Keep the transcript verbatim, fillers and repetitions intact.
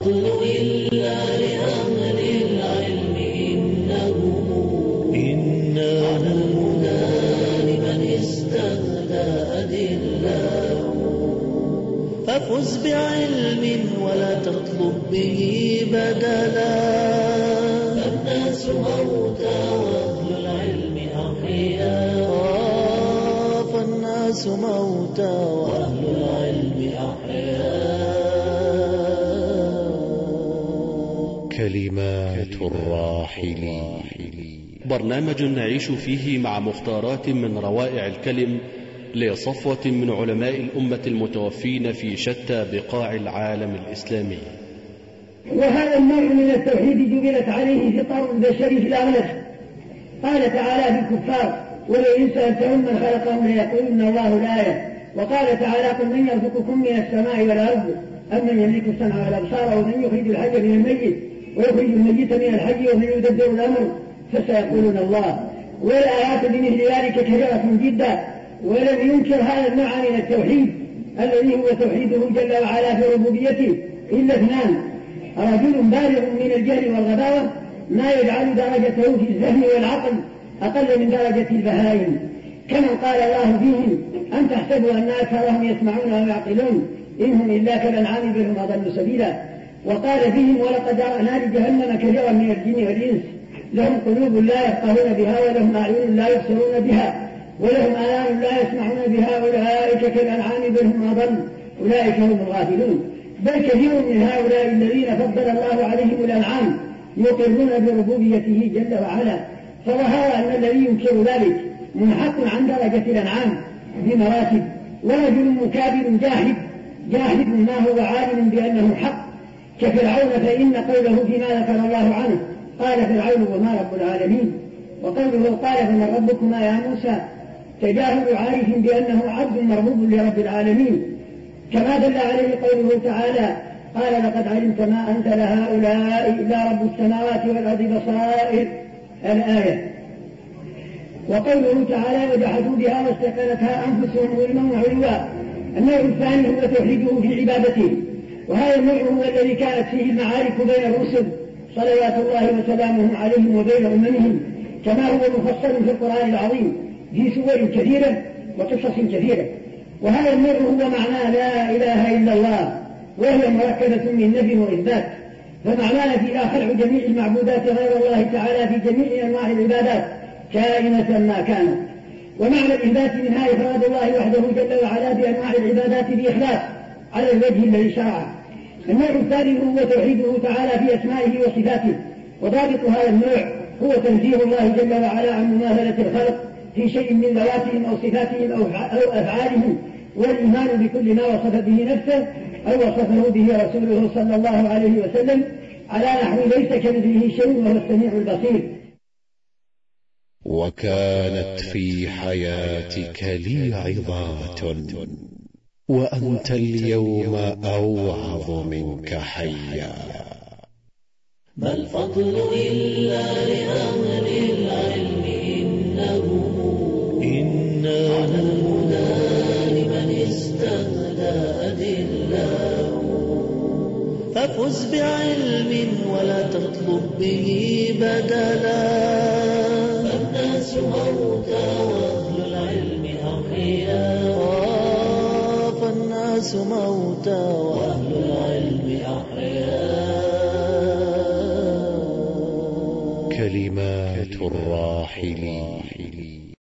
إلا لأهل العلم إنه إنه لمن استهدى أدله. ففز بعلم ولا تطلب به بدلا، فالناس موتى وأهل العلم أحياء، فالناس موتى وأهل العلم أحياء. كلمات الراحلين، برنامج نعيش فيه مع مختارات من روائع الكلم لصفوة من علماء الأمة المتوفين في شتى بقاع العالم الإسلامي. وهذا النوع من التوحيد جبلت عليه فطر البشري في الأغلب. قال تعالى في الكفار: ولئن سألتهم من خلقهم ليقولن الله الآية. وقال تعالى: قل من يرزقكم من السماء والأرض أم من يملك السمع والأبصار ومن يخرج الحي من الميت ويخرج الميت من الحي ومن يدبر الأمر فسيقولون الله. والآيات بمثل ذلك كثيرة جدا. ولم ينكر هذا النوع من التوحيد الذي هو توحيده جل وعلا في ربوبيته إلا اثنان: رجل بالغ من الجهل والغباوة ما يجعل درجته في الذهن والعقل أقل من درجة البهائم، كما قال الله فيهم: أم تحسبوا أن أكثرهم يسمعون ويعقلون إنهم إلا كالأنعام بل هم أضل سبيلا. وقال فيهم: ولقد رأنا لجهنم كثيرا من الجن والإنس لهم قلوب لا يفقهون بها ولهم أعين لا يبصرون بها ولهم آذان لا يسمعون بها أولئك كالأنعام بل هم أضل أولئك هم الغافلون. بل كثير من هؤلاء الذين فضل الله عليهم الأنعام يقرون بربوبيته جل وعلا. فظهر أن الذي ينكر ذلك منحط عن درجة الأنعام بمراتب. ورجل مكابر جاحد جاحد ما هو عالم بأنه حق كفرعون، فإن قوله فيما ذكر الله عنه قال فرعون وما رب العالمين. وقوله قال فمن ربكما يا موسى تجاهل عارف بأنه عبد مربوب لرب العالمين، كما دل عليه قوله تعالى: قال لقد علمت ما أنزل هؤلاء إلا رب السماوات والأرض بصائر الآية. وقوله تعالى: وجحدوا بها واستيقنتها أنفسهم ظلما وعلوا. النوع الثاني هو توحيده في عبادته، وهذا النوع هو الذي كانت فيه المعارك بين الرسل صلوات الله وسلامه عليهم وبين أممهم، كما هو مفصل في القرآن العظيم في سور كثيرة وقصص كثيرة. وهذا النوع هو معنى لا إله إلا الله، وهي مركبة من نفي وإثبات. فمعناها فيها خلع جميع المعبودات غير الله تعالى في جميع أنواع العبادات كائنة ما كانت. ومعنى الإثبات منها إفراد الله وحده جل وعلا بأنواع العبادات بإخلاص على الوجه الذي شرعه. النوع الثالث هو توحيده تعالى في أسمائه وصفاته. وضابط هذا النوع هو تنزيه الله جل وعلا عن مماثلة الخلق في شيء من ذواتهم أو صفاتهم أو أفعالهم، والإيمان بكل ما وصف به نفسه أو وصفه به رسوله صلى الله عليه وسلم على نحو ليس كمثله شيء وهو السميع البصير. وكانت في حياتك لي عظات وأنت اليوم أوعظ منك حيا. ما الفضل إلا لأهل العلم إنه إنه على الهدى لمن استهدى أدله. ففز بعلم ولا تطلب به بدلا، فالناس موتى وأهل العلم أحياء، فالناس موتى وأهل العلم أحياء. كلمات الراحلين.